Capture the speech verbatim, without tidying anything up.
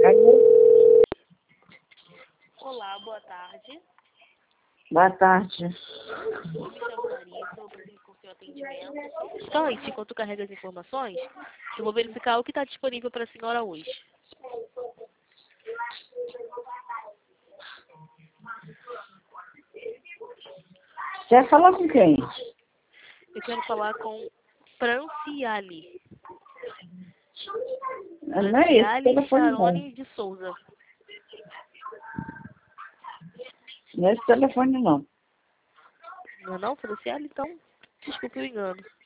Olá, boa tarde. Boa tarde. Eu me chamo Larissa, eu preciso com o seu atendimento. Só um instante, enquanto carrega as informações, eu vou verificar o que está disponível para a senhora hoje. Quer falar com quem? Eu quero falar com Franciale. Não é esse Franciale telefone, não. Charone de Souza. Não é esse telefone, não. Não é não, Franciale? Então, desculpe o engano.